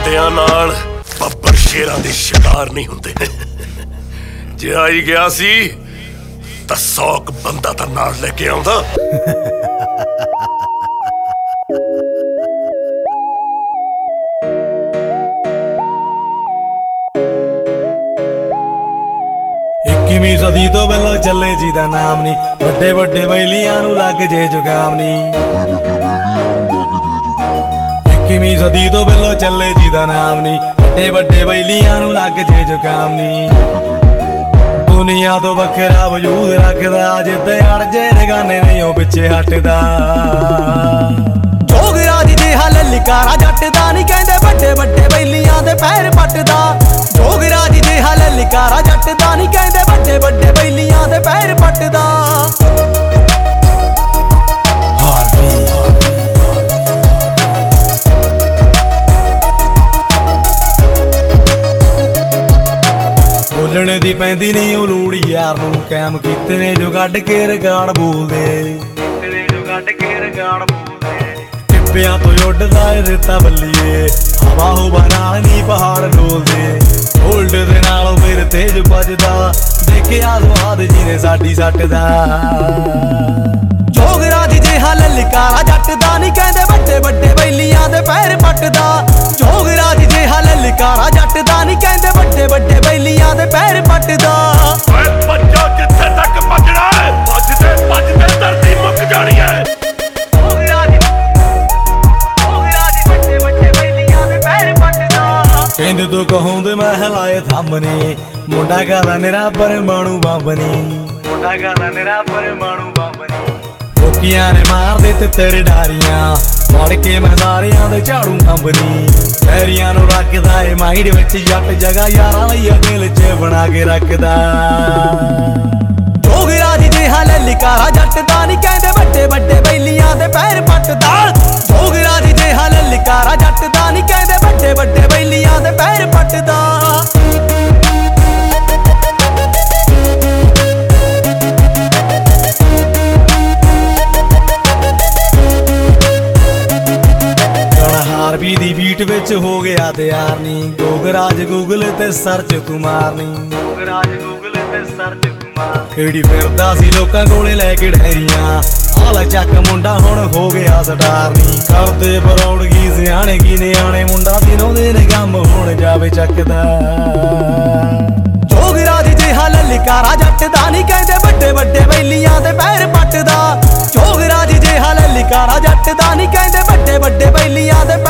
ਬੰਦਿਆਂ ਨਾਲ ਬੱਬਰ ਸ਼ੇਰਾਂ ਦੇ ਸ਼ਿਕਾਰ ਨਹੀਂ ਹੁੰਦੇ। ਜੇ ਆਈ ਗਿਆ ਸੀ ਤਾਂ 100 ਬੰਦਾ ਤਾਂ ਨਾਲ ਲੈ ਕੇ ਆਉਂਦਾ। ਇੱਕੀਵੀਂ ਸਦੀ ਤੋਂ ਪਹਿਲਾਂ ਚੱਲੇ ਜੀ ਦਾ ਨਾਮ ਨੀ, ਵੱਡੇ ਵੱਡੇ ਬੈਲੀਆਂ ਨੂੰ ਲੱਗ ਜੇ ਜ਼ੁਕਾਮ ਨੀ। 21ਵੀਂ ਸਦੀ ਤੋਂ ਪਹਿਲਾਂ ਚੱਲੇ ਜੀ ਦਾ ਨਾਮ ਨੀ, ਵੱਡੇ ਵੱਡੇ ਬੈਲੀਆਂ ਨੂੰ ਲੱਗ ਜੇ ਜ਼ੁਕਾਮ ਨੀ। ਦੁਨੀਆ ਤੋਂ ਵੱਖਰਾ ਵਜੂਦ ਰੱਖਦਾ, ਜਿੱਦੇ ਅੜ ਜੇ ਰਗਾਨੇ ਨਹੀਂ ਉਹ ਪਿੱਛੇ ਹਟਦਾ। ਜੋਗ ਰਾਜ ਜਿਹਾ ਲਲਕਾਰਾ ਜੱਟ ਦਾ ਨੀ, ਕਹਿੰਦੇ ਵੱਡੇ ਵੱਡੇ ਬੈਲੀਆਂ ਦੇ ਪੈਰ ਪੱਟਦਾ। ਜੋਗ ਰਾਜ ਜਿਹਾ ਲਲਕਾਰਾ ਜੱਟ ਦਾ ਨੀ, ਕਹਿੰਦੇ ਵੱਡੇ ਵੱਡੇ ਬੈਲੀਆਂ ਦੇ ਪੈਰ ਪੱਟਦਾ। ਬੋਲਣ ਦੀ ਪੈਂਦੀ ਨਹੀਂ ਉਹ ਲੋੜ ਯਾਰ ਨੂੰ, ਕਾਇਮ ਕੀਤੇ ਨੇ ਜੋ ਕੱਢ ਕੇ ਰਿਕਾਰਡ ਬੋਲਦੇ। ਟਿੱਬਿਆਂ ਤੋਂ ਉੱਡਦਾ ਏ ਰੇਤਾ ਬੱਲੀਏ, ਹਵਾ ਹੁਵਾ ਨਾਲ ਨੀ ਪਹਾੜ ਡੋਲਦੇ। ਹੋਲਡ ਦੇ ਨਾਲ ਫਿਰ ਤੇਜ ਵੱਜਦਾ, ਦੇਖਿਆ ਸਵਾਦ ਜੀ ਨੇ ਸਾਡੀ ਸੱਟ ਦਾ। ਜੋਗ ਰਾਜ ਜਿਹਾ ਲਲਕਾਰਾ ਜੱਟ ਦਾ ਨੀ, ਕਹਿੰਦੇ ਵੱਡੇ ਵੱਡੇ ਬੈਲੀਆਂ ਦੇ ਪੈਰ ਪੱਟਦਾ। ਜੋਗ ਰਾਜ ਜਿਹਾ ਲਲਕਾਰਾ ਜੱਟ ਦਾ ਨੀ, ਕਹਿੰਦੇ ਵੱਡੇ ਵੱਡੇ ਬੈਲੀਆਂ ਦੇ ਪੈਰ ਪੱਟਦਾ। ਓਏ ਬੱਚਾ ਜਿੱਥੇ ਤੱਕ ਭੱਜਣਾ ਹੈ, ਭੱਜਦੇ ਭੱਜਦੇ ਧਰਤੀ ਮੁੱਕ ਜਾਣੀ ਹੈ। ਕਹਿੰਦੇ ਤੂੰ ਕਹੋਂਦੇ ਮੈਂ ਹਲਾਏ ਥੰਮਨੇ, ਮੁੰਡਾ ਕਰਦਾ ਨਿਰਾ ਪਰਮਾਣੂ ਬੰਬ ਨੀ। ਲੋਕੀਆਂ ਨੇ ਮਾਰਦੇ ਤੇ ਤੇਰੇ ਡਾਰੀਆਂ, ਫੜ ਕੇ ਮੈਂ ਸਾਰਿਆਂ ਦੇ ਝਾੜੂ ਕੰਬਨੀ। ਪੈਰੀਆਂ ਨੂੰ ਰੱਖਦਾ ਏ ਮਾਈਂਡ ਵਿੱਚ ਜੱਟ, ਜਗ੍ਹਾ ਯਾਰਾਂ ਲਈ ਦਿਲ 'ਚ ਬਣਾ ਕੇ ਰੱਖਦਾ। ਜੋਗ ਰਾਜ ਜਿਹਾ ਲਲਕਾਰਾ ਜੱਟ ਦਾ ਨੀ, ਕਹਿੰਦੇ ਵੱਡੇ ਵੱਡੇ ਬੈਲੀਆਂ ਦੇ ਪੈਰ ਪੱਟਦਾ। ਜੋਗ ਰਾਜ ਜਿਹਾ ਲਲਕਾਰਾ ਜੱਟ ਦਾ ਨੀ, ਕਹਿੰਦੇ ਵੱਡੇ ਵੱਡੇ ਬੈਲੀਆਂ ਦੇ ਪੈਰ ਪੱਟਦਾ। ਆਰਬੀ ਦੀ ਬੀਟ ਵਿੱਚ ਹੋ ਗਿਆ ਤਿਆਰ ਨੀ, ਜੋਗ ਰਾਜ ਗੂਗਲ ਤੇ ਸਰਚ ਤੂੰ ਮਾਰਨੀ। ਕਿਹੜੀ ਫਿਰਦਾ ਸੀ ਲੋਕਾਂ ਕੋਲੇ ਲੈ ਕੇ ਡੈਰੀਆਂ, ਆਲਾ ਚੱਕ ਮੁੰਡਾ ਹੁਣ ਹੋ ਗਿਆ ਸਟਾਰ ਨੀ। ਕਰਦੇ ਬਰੌੜਗੀ ਸਿਆਣੇ ਕੀ ਨਿਆਣੇ, ਮੁੰਡਾ ਦਿਨੋਂ ਦਿਨ ਕੰਮ ਹੁਣ ਜਾਵੇ ਚੱਕਦਾ। ਜੋਗ ਰਾਜ ਜਿਹਾ ਲਲਕਾਰਾ ਜੱਟ ਦਾ ਨੀ, ਕਹਿੰਦੇ ਵੱਡੇ ਵੱਡੇ ਬੈਲੀਆਂ ਦੇ ਪੈਰ ਪੱਟਦਾ। ਜੋਗ ਰਾਜ ਜਿਹਾ ਲਲਕਾਰਾ ਜੱਟ ਦਾ ਨੀ, ਕਹਿੰਦੇ ਵੱਡੇ ਵੱਡੇ ਬੈਲੀਆਂ ਦੇ